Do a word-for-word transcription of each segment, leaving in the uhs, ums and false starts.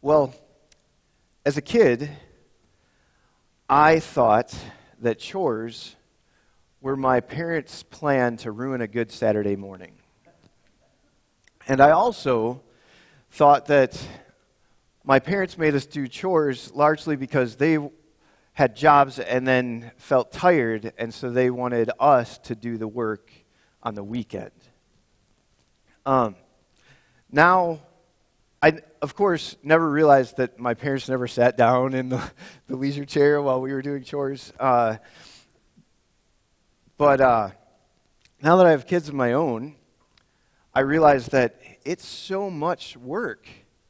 Well, as a kid, I thought that chores were my parents' plan to ruin a good Saturday morning. And I also thought that my parents made us do chores largely because they had jobs and then felt tired, and so they wanted us to do the work on the weekend. Um, now, I, of course, never realized that my parents never sat down in the, the leisure chair while we were doing chores. Uh, but uh, now that I have kids of my own, I realize that it's so much work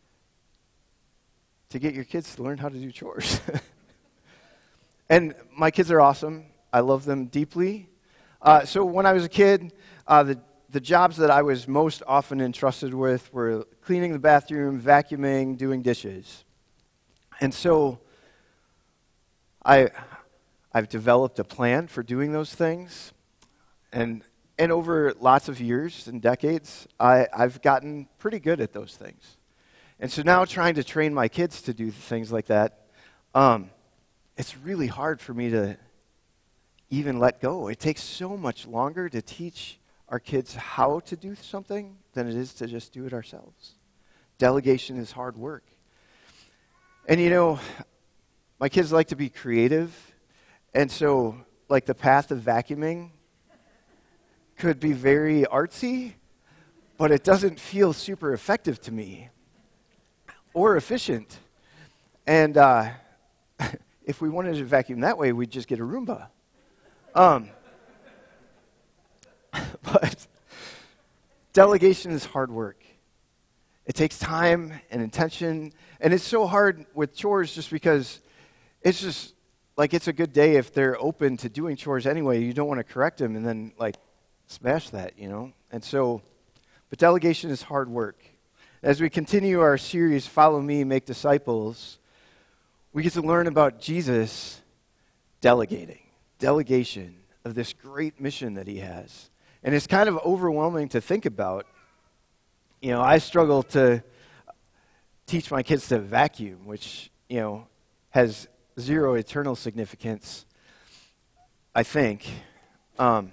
to get your kids to learn how to do chores. And my kids are awesome. I love them deeply. Uh, so when I was a kid, uh, the, the jobs that I was most often entrusted with were cleaning the bathroom, vacuuming, doing dishes. And so I, I've developed a plan for doing those things. And, and over lots of years and decades, I, I've gotten pretty good at those things. And so now trying to train my kids to do things like that, um, it's really hard for me to even let go. It takes so much longer to teach our kids how to do something than it is to just do it ourselves. Delegation is hard work. And you know, my kids like to be creative, and so like the path of vacuuming could be very artsy, but it doesn't feel super effective to me or efficient. And uh, if we wanted to vacuum that way, we'd just get a Roomba. Um, but delegation is hard work. It takes time and intention, and it's so hard with chores just because it's just like it's a good day if they're open to doing chores anyway. You don't want to correct them and then like smash that, you know? And so, but delegation is hard work. As we continue our series, Follow Me, Make Disciples, we get to learn about Jesus delegating, delegation of this great mission that he has. And it's kind of overwhelming to think about. You know, I struggle to teach my kids to vacuum, which, you know, has zero eternal significance, I think. Um,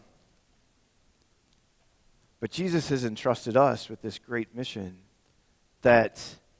but Jesus has entrusted us with this great mission that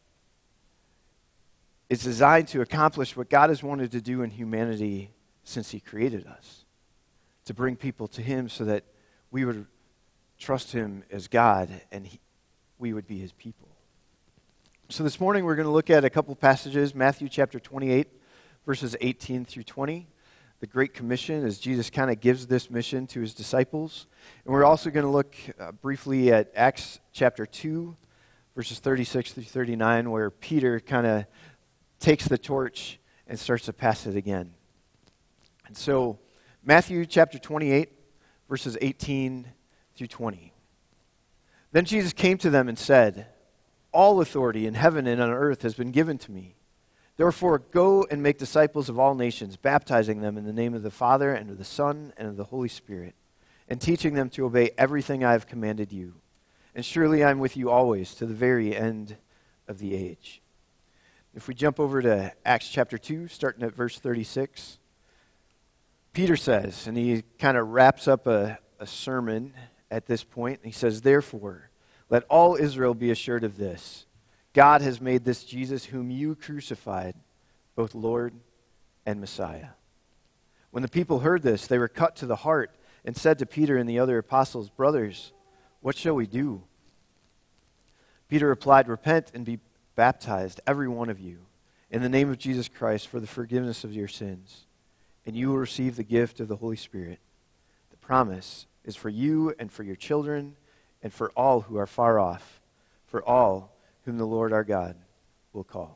is designed to accomplish what God has wanted to do in humanity since he created us, to bring people to him so that we would trust him as God and he, we would be his people. So this morning we're going to look at a couple passages, Matthew chapter twenty-eight, verses eighteen through twenty, the Great Commission, as Jesus kind of gives this mission to his disciples. And we're also going to look uh, briefly at Acts chapter two, verses thirty-six through thirty-nine, where Peter kind of takes the torch and starts to pass it again. And so, Matthew chapter twenty-eight, verses eighteen through twenty. Then Jesus came to them and said, "All authority in heaven and on earth has been given to me. Therefore, go and make disciples of all nations, baptizing them in the name of the Father and of the Son and of the Holy Spirit, and teaching them to obey everything I have commanded you. And surely I am with you always to the very end of the age." If we jump over to Acts chapter two, starting at verse thirty-six, Peter says, and he kind of wraps up a, a sermon at this point. He says, "Therefore, let all Israel be assured of this. God has made this Jesus whom you crucified both Lord and Messiah." When the people heard this, they were cut to the heart and said to Peter and the other apostles, "Brothers, what shall we do?" Peter replied, "Repent and be baptized, every one of you, in the name of Jesus Christ for the forgiveness of your sins, and you will receive the gift of the Holy Spirit. The promise is for you and for your children and for all who are far off, for all whom the Lord our God will call."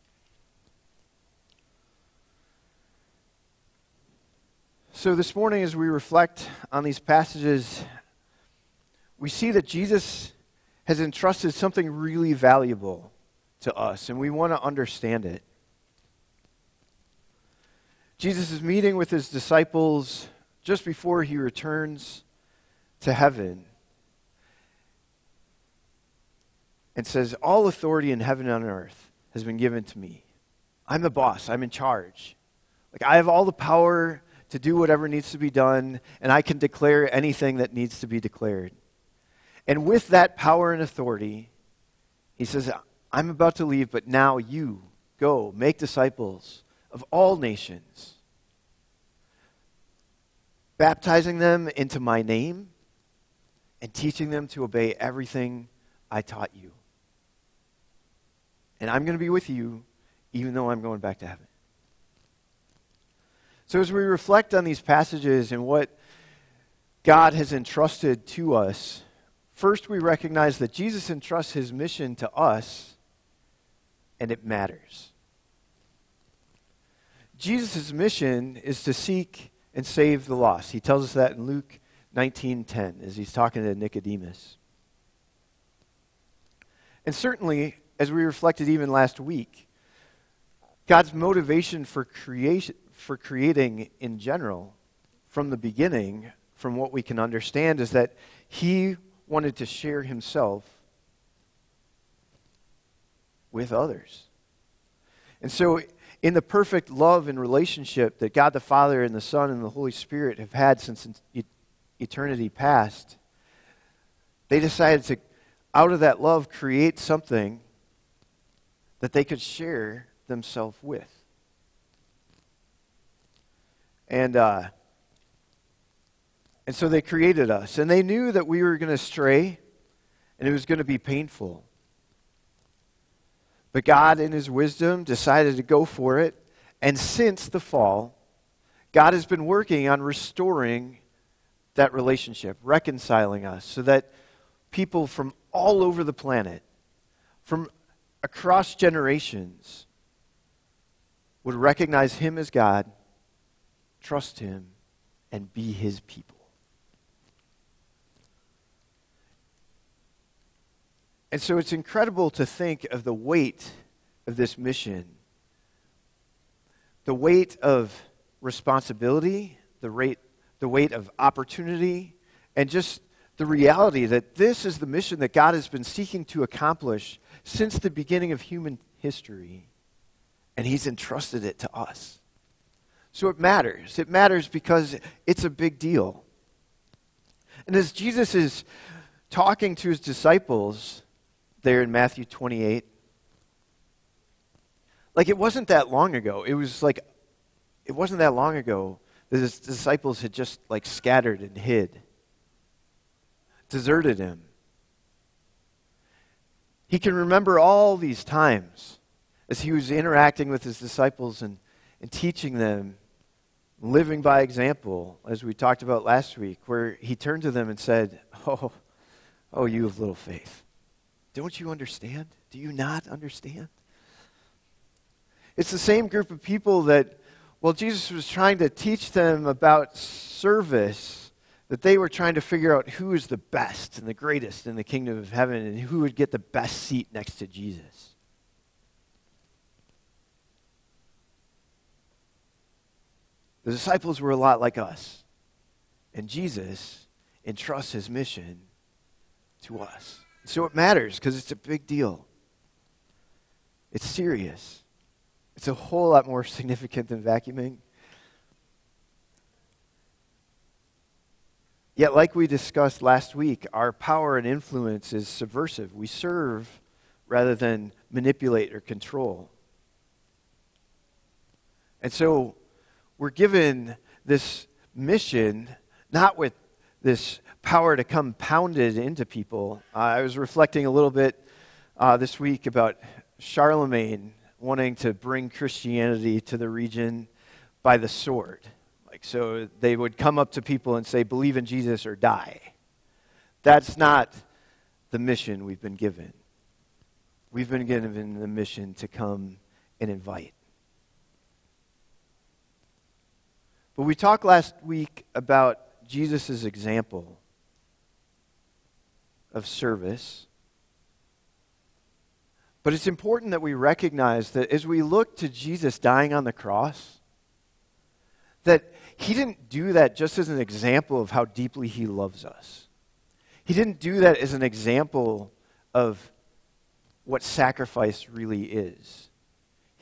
So this morning, as we reflect on these passages, we see that Jesus has entrusted something really valuable to us, and we want to understand it. Jesus is meeting with his disciples just before he returns to heaven and says, "All authority in heaven and on earth has been given to me. I'm the boss. I'm in charge. Like, I have all the power to do whatever needs to be done, and I can declare anything that needs to be declared. And with that power and authority, he says, I'm about to leave, but now you go, make disciples of all nations, baptizing them into my name and teaching them to obey everything I taught you. And I'm going to be with you even though I'm going back to heaven. So as we reflect on these passages and what God has entrusted to us, first we recognize that Jesus entrusts his mission to us, and it matters. Jesus' mission is to seek and save the lost. He tells us that in Luke nineteen ten as he's talking to Nicodemus. And certainly, as we reflected even last week, God's motivation for creation, for creating in general, from the beginning, from what we can understand, is that he wanted to share himself with others. And so, in the perfect love and relationship that God the Father and the Son and the Holy Spirit have had since eternity past, they decided to, out of that love, create something that they could share themselves with. And uh, and so they created us. And they knew that we were going to stray, and it was going to be painful. But God, in his wisdom, decided to go for it. And since the fall, God has been working on restoring that relationship, reconciling us, so that people from all over the planet, from across generations, would recognize him as God, trust him, and be his people. And so it's incredible to think of the weight of this mission, the weight of responsibility, the weight, the weight of opportunity, and just the reality that this is the mission that God has been seeking to accomplish since the beginning of human history, and he's entrusted it to us. So it matters. It matters because it's a big deal. And as Jesus is talking to his disciples there in Matthew twenty-eight, like it wasn't that long ago. It was like, it wasn't that long ago that his disciples had just like scattered and hid, deserted him. He can remember all these times as he was interacting with his disciples and, and teaching them, living by example, as we talked about last week, where he turned to them and said, oh, oh, you of little faith. Don't you understand? Do you not understand? It's the same group of people that, while Jesus was trying to teach them about service, that they were trying to figure out who is the best and the greatest in the kingdom of heaven and who would get the best seat next to Jesus. The disciples were a lot like us, and Jesus entrusts his mission to us. So it matters because it's a big deal. It's serious. It's a whole lot more significant than vacuuming. Yet, like we discussed last week, our power and influence is subversive. We serve rather than manipulate or control. And so we're given this mission not with this power to come pounded into people. Uh, I was reflecting a little bit uh, this week about Charlemagne wanting to bring Christianity to the region by the sword. Like, so they would come up to people and say, believe in Jesus or die. That's not the mission we've been given. We've been given the mission to come and invite. But we talked last week about Jesus' example of service. But it's important that we recognize that as we look to Jesus dying on the cross, that he didn't do that just as an example of how deeply he loves us. He didn't do that as an example of what sacrifice really is.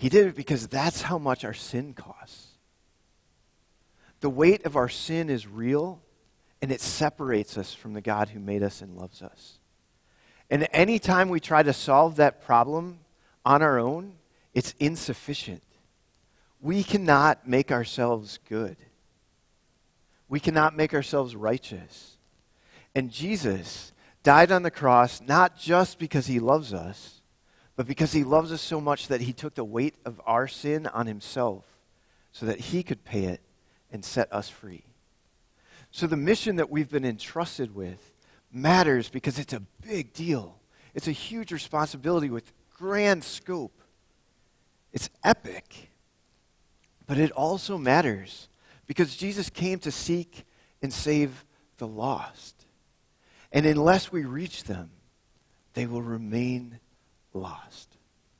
He did it because that's how much our sin costs. The weight of our sin is real, and it separates us from the God who made us and loves us. And any time we try to solve that problem on our own, it's insufficient. We cannot make ourselves good. We cannot make ourselves righteous. And Jesus died on the cross not just because he loves us, but because he loves us so much that he took the weight of our sin on himself so that he could pay it and set us free. So the mission that we've been entrusted with matters because it's a big deal. It's a huge responsibility with grand scope. It's epic. But it also matters because Jesus came to seek and save the lost. And unless we reach them, they will remain lost.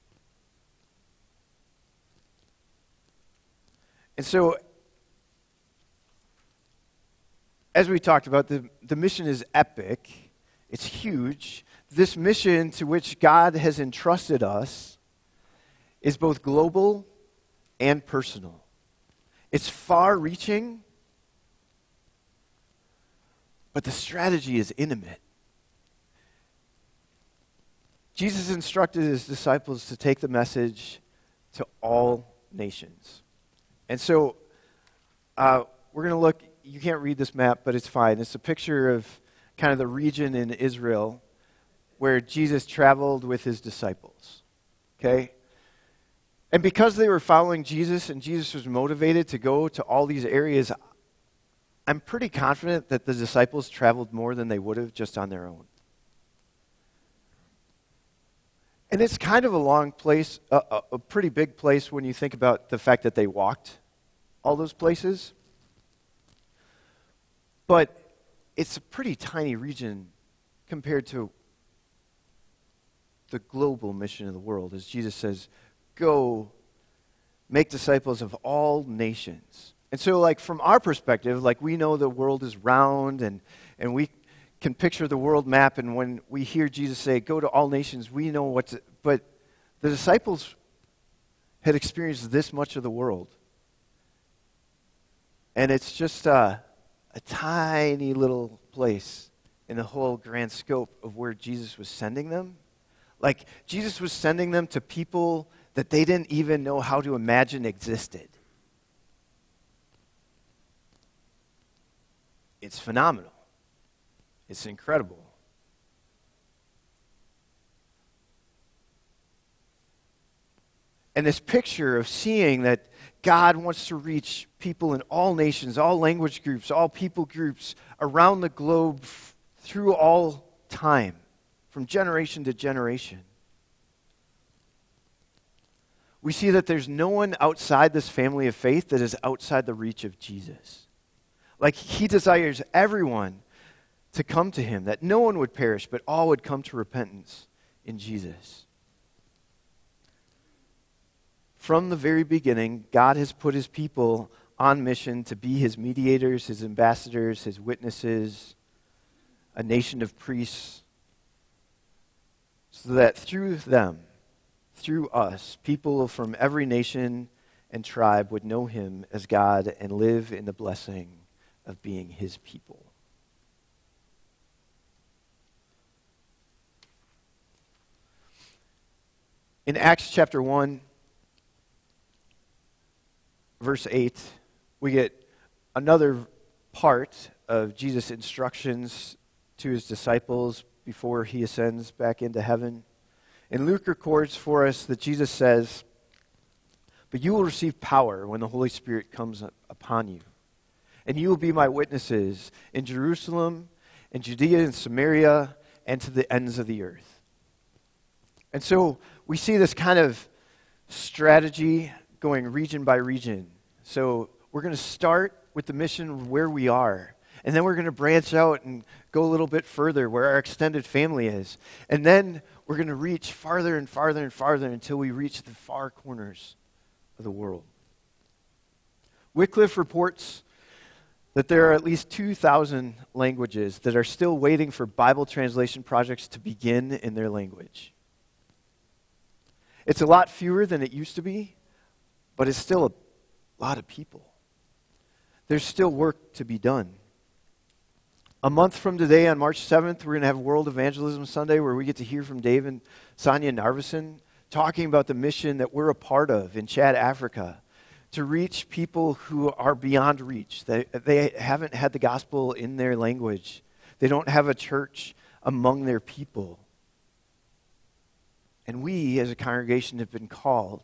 And so, as we talked about, the, the mission is epic. It's huge. This mission to which God has entrusted us is both global and personal. It's far-reaching, but the strategy is intimate. Jesus instructed his disciples to take the message to all nations. And so uh, we're going to look, you can't read this map, but it's fine. It's a picture of kind of the region in Israel where Jesus traveled with his disciples. Okay? And because they were following Jesus and Jesus was motivated to go to all these areas, I'm pretty confident that the disciples traveled more than they would have just on their own. And it's kind of a long place, a, a, a pretty big place when you think about the fact that they walked all those places. But it's a pretty tiny region compared to the global mission of the world. As Jesus says, go make disciples of all nations. And so, like, from our perspective, like, we know the world is round and, and we can picture the world map, and when we hear Jesus say, go to all nations, we know what's, but the disciples had experienced this much of the world. And it's just uh, a tiny little place in the whole grand scope of where Jesus was sending them. Like, Jesus was sending them to people that they didn't even know how to imagine existed. It's phenomenal. It's incredible. And this picture of seeing that God wants to reach people in all nations, all language groups, all people groups around the globe f- through all time, from generation to generation. We see that there's no one outside this family of faith that is outside the reach of Jesus. Like, he desires everyone to come to him, that no one would perish, but all would come to repentance in Jesus. From the very beginning, God has put his people on mission to be his mediators, his ambassadors, his witnesses, a nation of priests, so that through them, through us, people from every nation and tribe would know him as God and live in the blessing of being his people. In Acts chapter one, verse eight, we get another part of Jesus' instructions to his disciples before he ascends back into heaven. And Luke records for us that Jesus says, "But you will receive power when the Holy Spirit comes upon you. And you will be my witnesses in Jerusalem, in Judea and Samaria, and to the ends of the earth." And so we see this kind of strategy going region by region. So we're going to start with the mission where we are. And then we're going to branch out and go a little bit further where our extended family is. And then we're going to reach farther and farther and farther until we reach the far corners of the world. Wycliffe reports that there are at least two thousand languages that are still waiting for Bible translation projects to begin in their language. It's a lot fewer than it used to be, but it's still a lot of people. There's still work to be done. A month from today, on March seventh, we're going to have World Evangelism Sunday where we get to hear from Dave and Sonia Narveson talking about the mission that we're a part of in Chad, Africa, to reach people who are beyond reach. They, they haven't had the gospel in their language. They don't have a church among their people. And we, as a congregation, have been called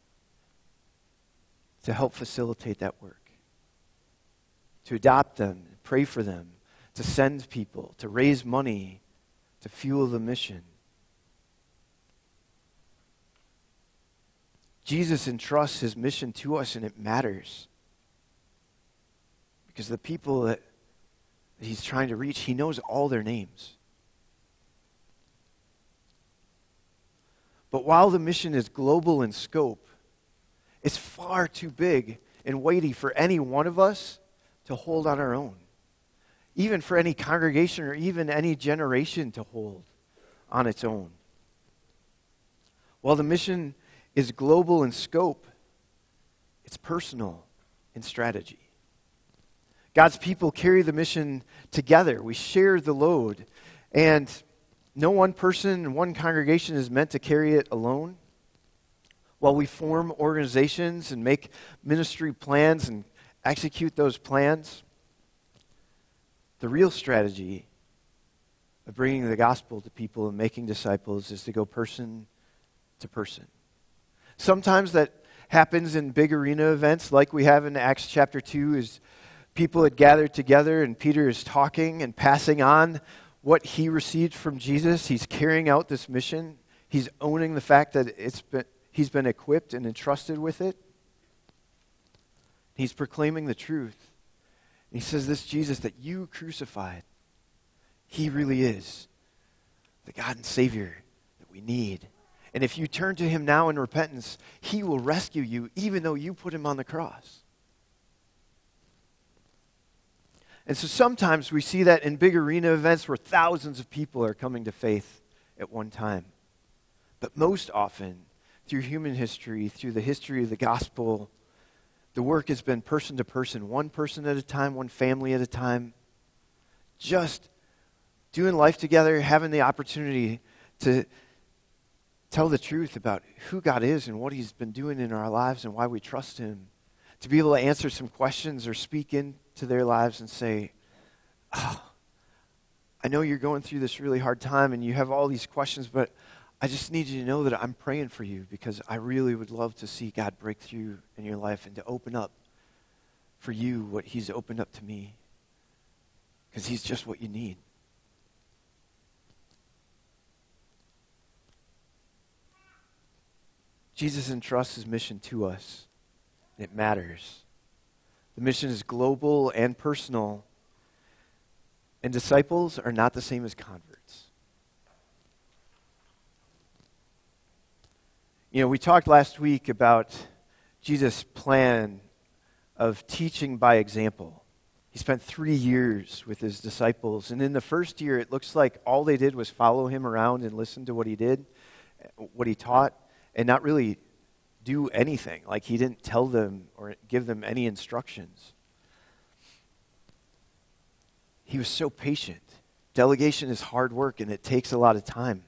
to help facilitate that work, to adopt them, pray for them, to send people, to raise money, to fuel the mission. Jesus entrusts his mission to us, and it matters. Because the people that he's trying to reach, he knows all their names. But while the mission is global in scope, it's far too big and weighty for any one of us to hold on our own. Even for any congregation or even any generation to hold on its own. While the mission is global in scope, it's personal in strategy. God's people carry the mission together. We share the load. And no one person, one congregation is meant to carry it alone. While we form organizations and make ministry plans and execute those plans, the real strategy of bringing the gospel to people and making disciples is to go person to person. Sometimes that happens in big arena events like we have in Acts chapter two, is people had gathered together and Peter is talking and passing on what he received from Jesus. He's carrying out this mission. He's owning the fact that it's been, he's been equipped and entrusted with it. He's proclaiming the truth. He says, this Jesus that you crucified, he really is the God and Savior that we need. And if you turn to him now in repentance, he will rescue you even though you put him on the cross. And so sometimes we see that in big arena events where thousands of people are coming to faith at one time. But most often, through human history, through the history of the gospel, the work has been person to person, one person at a time, one family at a time. Just doing life together, having the opportunity to tell the truth about who God is and what he's been doing in our lives and why we trust him. To be able to answer some questions or speak into their lives and say, oh, I know you're going through this really hard time and you have all these questions, but I just need you to know that I'm praying for you because I really would love to see God break through in your life and to open up for you what he's opened up to me, because he's just what you need. Jesus entrusts his mission to us. It matters. The mission is global and personal, and disciples are not the same as converts. You know, we talked last week about Jesus' plan of teaching by example. He spent three years with his disciples, and in the first year, it looks like all they did was follow him around and listen to what he did, what he taught, and not really do anything. Like he didn't tell them or give them any instructions. He was so patient. Delegation is hard work, and it takes a lot of time.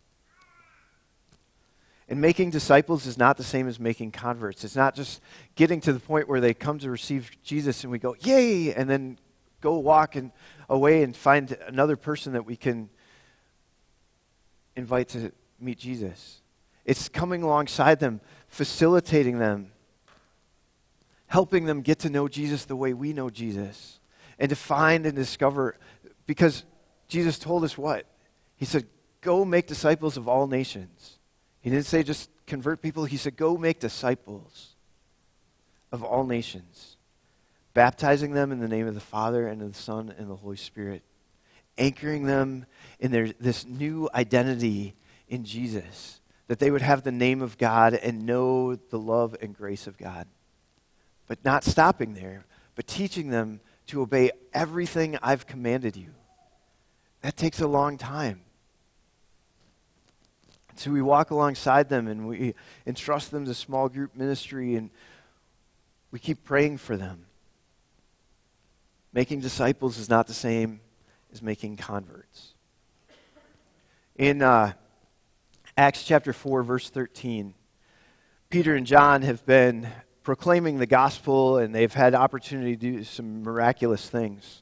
And making disciples is not the same as making converts. It's not just getting to the point where they come to receive Jesus and we go, yay, and then go walk and away and find another person that we can invite to meet Jesus. It's coming alongside them, facilitating them, helping them get to know Jesus the way we know Jesus, and to find and discover, because Jesus told us what? He said, go make disciples of all nations. He didn't say just convert people. He said, go make disciples of all nations, baptizing them in the name of the Father and of the Son and the Holy Spirit, anchoring them in their this new identity in Jesus, that they would have the name of God and know the love and grace of God. But not stopping there, but teaching them to obey everything I've commanded you. That takes a long time. So we walk alongside them and we entrust them to small group ministry, and we keep praying for them. Making disciples is not the same as making converts. In uh, Acts chapter four, verse thirteen, Peter and John have been proclaiming the gospel, and they've had opportunity to do some miraculous things.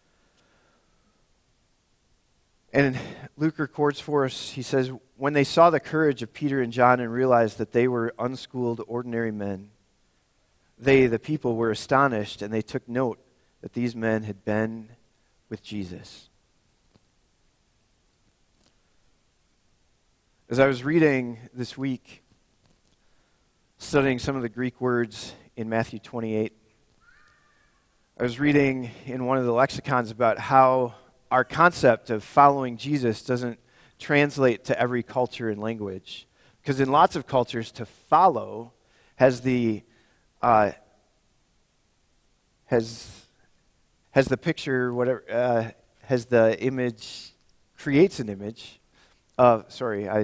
And Luke records for us, he says, when they saw the courage of Peter and John and realized that they were unschooled, ordinary men, they, the people, were astonished, and they took note that these men had been with Jesus. As I was reading this week, studying some of the Greek words in Matthew twenty-eight, I was reading in one of the lexicons about how our concept of following Jesus doesn't translate to every culture and language. Because in lots of cultures, to follow has the uh, has has the picture, whatever, uh, has the image, creates an image of, sorry, I,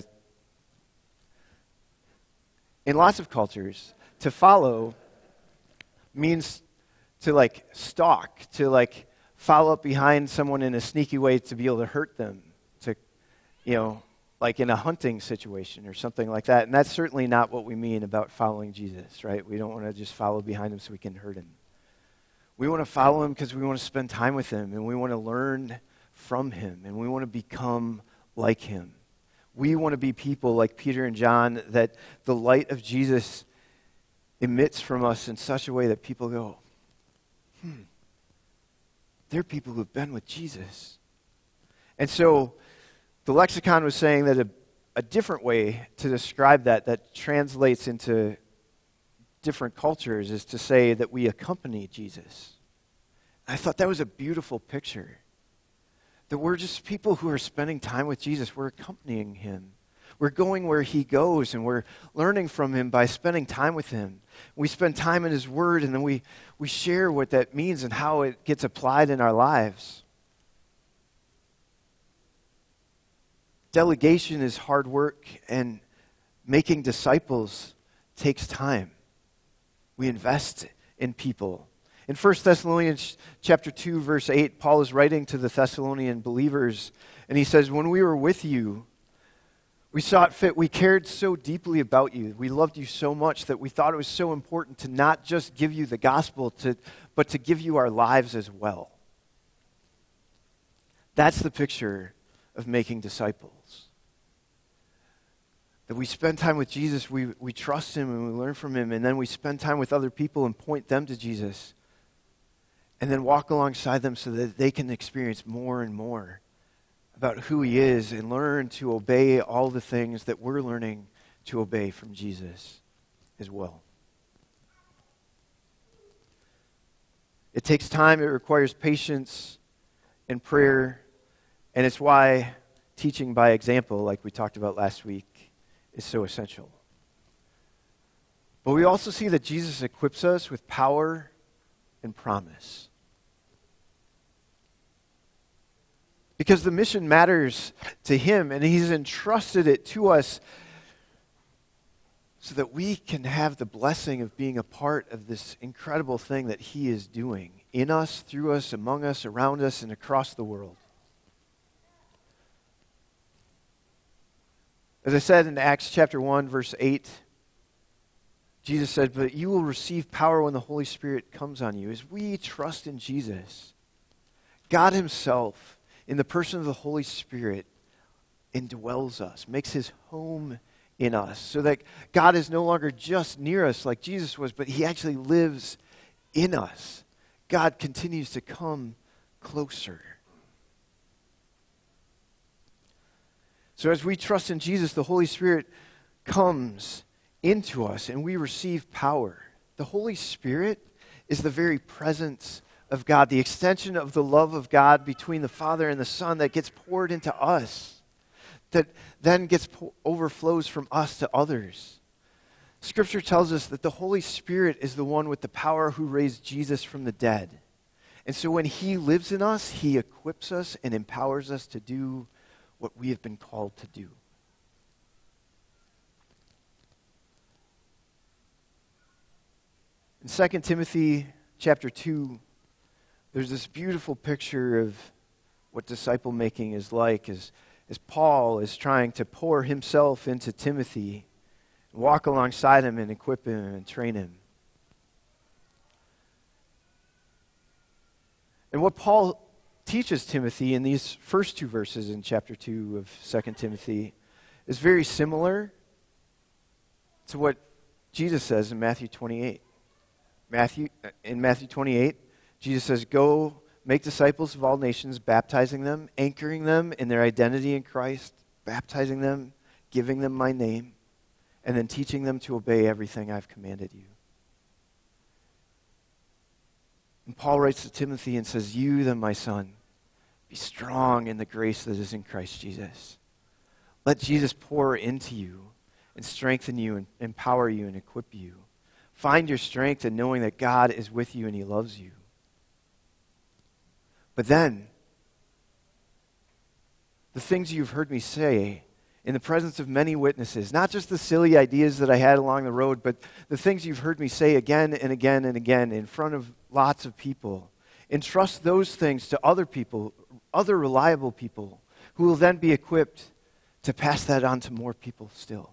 in lots of cultures, to follow means to like stalk, to like follow up behind someone in a sneaky way to be able to hurt them, to, you know, like in a hunting situation or something like that. And that's certainly not what we mean about following Jesus, right? We don't want to just follow behind him so we can hurt him. We want to follow him because we want to spend time with him, and we want to learn from him, and we want to become like him. We want to be people like Peter and John, that the light of Jesus emits from us in such a way that people go, hmm, they're people who've been with Jesus. And so the lexicon was saying that a, a different way to describe that, that translates into different cultures, is to say that we accompany Jesus. And I thought that was a beautiful picture. That we're just people who are spending time with Jesus. We're accompanying him. We're going where he goes, and we're learning from him by spending time with him. We spend time in his word, and then we, we share what that means and how it gets applied in our lives. Delegation is hard work, and making disciples takes time. We invest in people. In First Thessalonians chapter two, verse eight, Paul is writing to the Thessalonian believers, and he says, when we were with you, we saw it fit. We cared so deeply about you. We loved you so much that we thought it was so important to not just give you the gospel, to, but to give you our lives as well. That's the picture of making disciples. That we spend time with Jesus, we, we trust him and we learn from him, and then we spend time with other people and point them to Jesus, and then walk alongside them so that they can experience more and more about who he is and learn to obey all the things that we're learning to obey from Jesus as well. It takes time, it requires patience and prayer, and it's why teaching by example, like we talked about last week, is so essential. But we also see that Jesus equips us with power and promise. Because the mission matters to him, and he's entrusted it to us so that we can have the blessing of being a part of this incredible thing that he is doing in us, through us, among us, around us, and across the world. As I said in Acts chapter one, verse eight, Jesus said, but you will receive power when the Holy Spirit comes on you. As we trust in Jesus, God himself, in the person of the Holy Spirit, indwells us, makes his home in us, so that God is no longer just near us like Jesus was, but he actually lives in us. God continues to come closer. So as we trust in Jesus, the Holy Spirit comes into us and we receive power. The Holy Spirit is the very presence of God, the extension of the love of God between the Father and the Son that gets poured into us, that then gets po- overflows from us to others. Scripture tells us that the Holy Spirit is the one with the power who raised Jesus from the dead. And so when he lives in us, he equips us and empowers us to do what we have been called to do. In Second Timothy chapter two, there's this beautiful picture of what disciple making is like as, as Paul is trying to pour himself into Timothy, walk alongside him and equip him and train him. And what Paul teaches Timothy in these first two verses in chapter two of Second Timothy is very similar to what Jesus says in Matthew twenty-eight. Matthew, in Matthew twenty-eight, Jesus says, "Go make disciples of all nations, baptizing them, anchoring them in their identity in Christ, baptizing them, giving them my name, and then teaching them to obey everything I've commanded you." And Paul writes to Timothy and says, "You then, my son, be strong in the grace that is in Christ Jesus. Let Jesus pour into you and strengthen you and empower you and equip you. Find your strength in knowing that God is with you and he loves you." But then, the things you've heard me say in the presence of many witnesses, not just the silly ideas that I had along the road, but the things you've heard me say again and again and again in front of lots of people, entrust those things to other people, other reliable people, who will then be equipped to pass that on to more people still.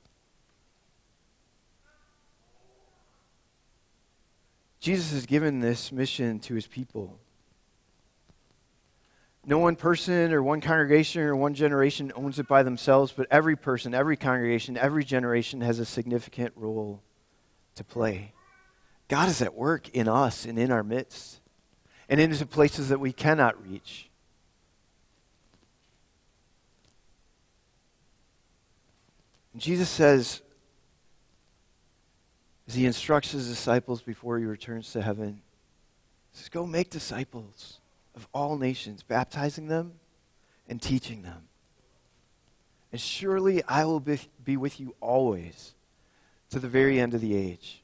Jesus has given this mission to his people. No one person or one congregation or one generation owns it by themselves, but every person, every congregation, every generation has a significant role to play. God is at work in us and in our midst, and into places that we cannot reach. And Jesus says, as he instructs his disciples before he returns to heaven, he says, "Go make disciples of all nations, baptizing them and teaching them. And surely I will be, be with you always to the very end of the age."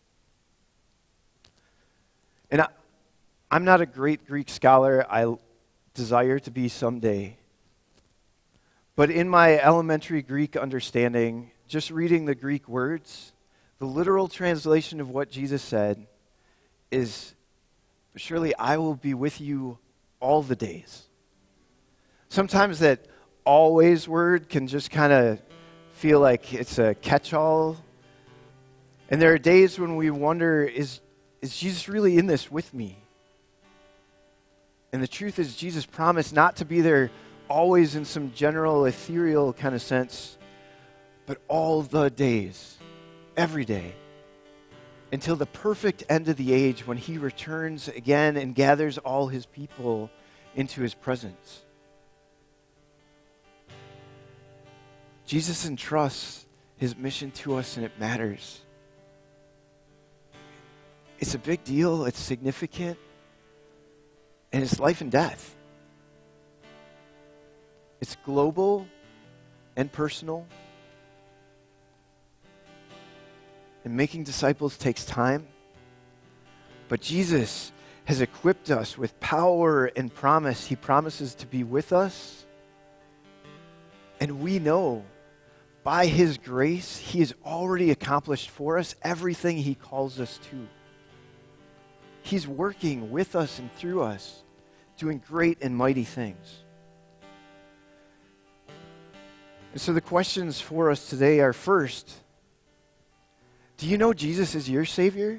And I, I'm not a great Greek scholar. I desire to be someday. But in my elementary Greek understanding, just reading the Greek words, the literal translation of what Jesus said is, "Surely I will be with you all the days." Sometimes that "always" word can just kind of feel like it's a catch-all. And there are days when we wonder, is, is Jesus really in this with me? And the truth is, Jesus promised not to be there always in some general, ethereal kind of sense, but all the days, every day, until the perfect end of the age when he returns again and gathers all his people into his presence. Jesus entrusts his mission to us, and it matters. It's a big deal, it's significant, and it's life and death. It's global and personal. And making disciples takes time. But Jesus has equipped us with power and promise. He promises to be with us. And we know by his grace, he has already accomplished for us everything he calls us to. He's working with us and through us, doing great and mighty things. And so the questions for us today are, first, do you know Jesus is your Savior?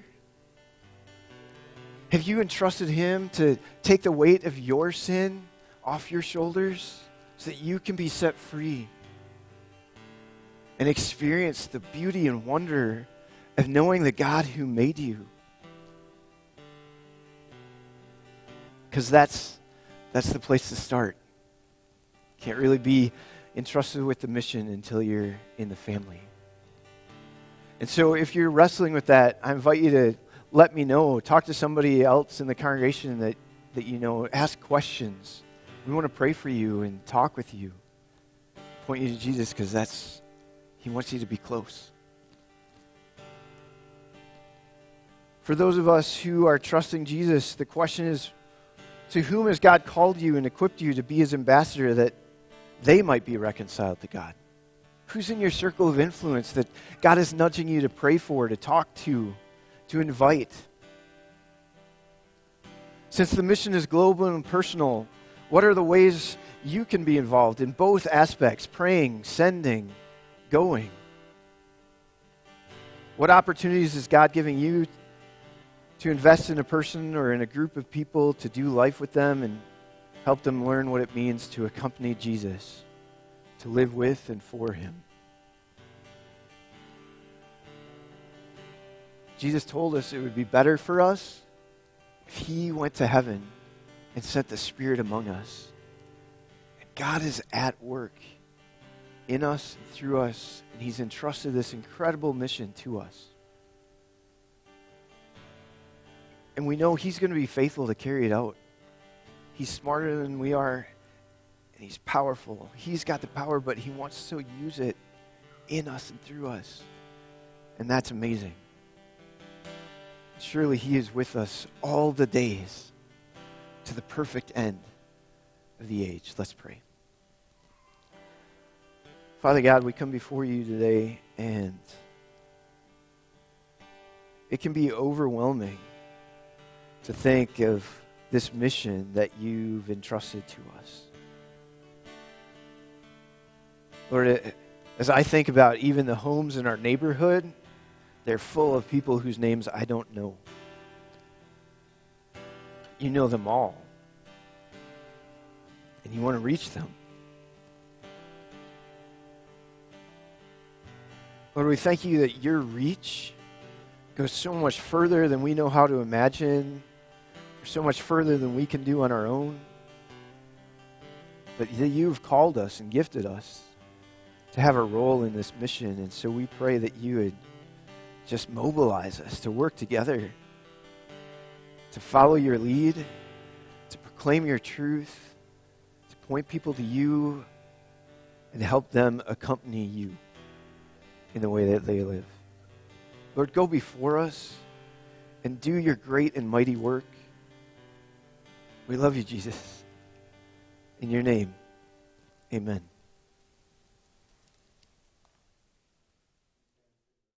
Have you entrusted him to take the weight of your sin off your shoulders so that you can be set free and experience the beauty and wonder of knowing the God who made you? Because that's, that's the place to start. Can't really be entrusted with the mission until you're in the family. And so if you're wrestling with that, I invite you to let me know. Talk to somebody else in the congregation that, that you know. Ask questions. We want to pray for you and talk with you. Point you to Jesus, because that's, he wants you to be close. For those of us who are trusting Jesus, the question is, to whom has God called you and equipped you to be his ambassador that they might be reconciled to God? Who's in your circle of influence that God is nudging you to pray for, to talk to, to invite. Since the mission is global and personal, what are the ways you can be involved in both aspects, praying, sending, going? What opportunities is God giving you to invest in a person or in a group of people, to do life with them and help them learn what it means to accompany Jesus, to live with and for him? Jesus told us it would be better for us if he went to heaven and sent the Spirit among us. And God is at work in us and through us, and he's entrusted this incredible mission to us. And we know he's going to be faithful to carry it out. He's smarter than we are, and he's powerful. He's got the power, but he wants to use it in us and through us. And that's amazing. Surely he is with us all the days to the perfect end of the age. Let's pray. Father God, we come before you today, and it can be overwhelming to think of this mission that you've entrusted to us. Lord, as I think about even the homes in our neighborhood, they're full of people whose names I don't know. You know them all. And you want to reach them. Lord, we thank you that your reach goes so much further than we know how to imagine, or so much further than we can do on our own. But that you've called us and gifted us to have a role in this mission. And so we pray that you would just mobilize us to work together, to follow your lead, to proclaim your truth, to point people to you, and help them accompany you in the way that they live. Lord, go before us and do your great and mighty work. We love you, Jesus. In your name, amen.